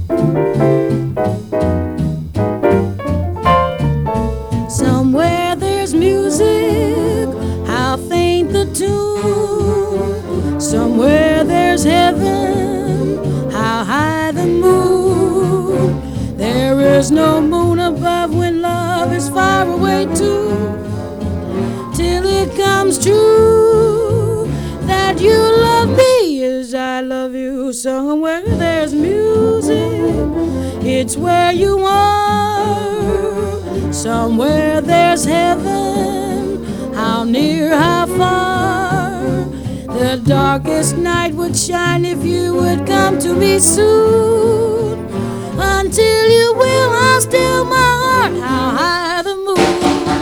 Somewhere there's music, how faint the tune. Somewhere there's heaven, how high the moon. There is no moon above when love is far away too. Till it comes true that you love me as I love you. Somewhere there's music, it's where you are. Somewhere there's heaven, how near, how far. The darkest night would shine if you would come to me soon. Until you will, I'll still my heart, how high the moon.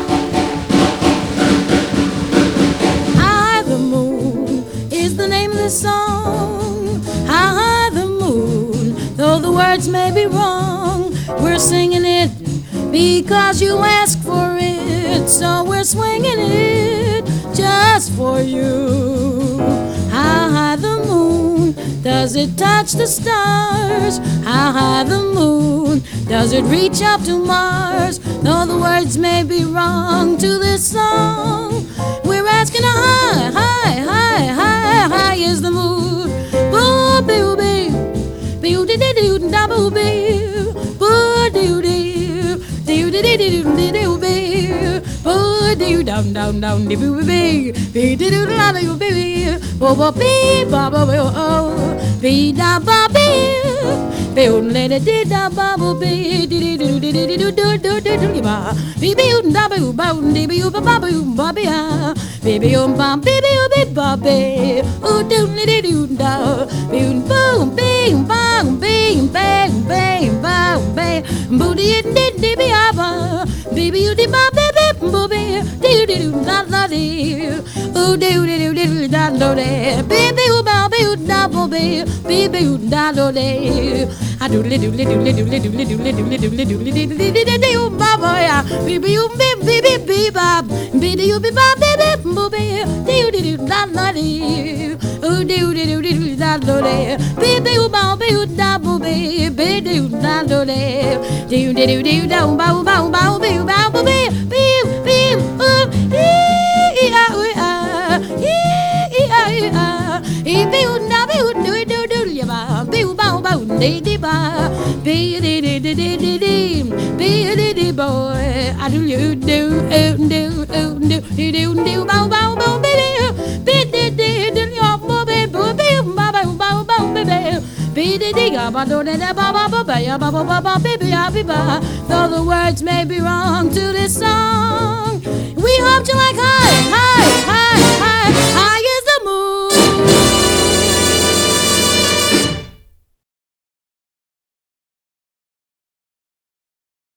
High the moon is the name of the song. How high the moon, though the words may be wrong, we're singing it because you asked for it, so we're swinging it just for you. How high the moon, does it touch the stars? How high the moon, does it reach up to Mars? Though the words may be wrong to this song, we're asking how high, high, high, high, high is the moon. Boo boo boo, boo doo doo doo da boo boo, boo doo doo. Do do do do do do be, oh do down down down do be, be do do la do be, bo bo be ba ba oh, be da ba be, be let it da ba bo be, do do do do do do do do do ba, be be da ba ba be be ba ba ba be ah, be be ba be ba be, oh do do do da, be boom bing bang bing bang bang bang bang, booty did be baby you did my baby booby do do da da do oh do do do da do de baby you baby you da booby baby you da do de I do do do do do do do do do do baba ya baby you baby baby baby you be baby booby do do da da do oh do do do da do de baby you baby you da booby baby you da do de do do do da ba ba ba be ba be be be oh e a a e a e be na be do do do ya ba be ba ba de ba be de be de boy I do you do ba ba ba be de your boy be ba ba ba be de ga ba do de ba ba ba ya ba ba ba baby ya be ba. Though the words may be wrong to this song, we hope you like high.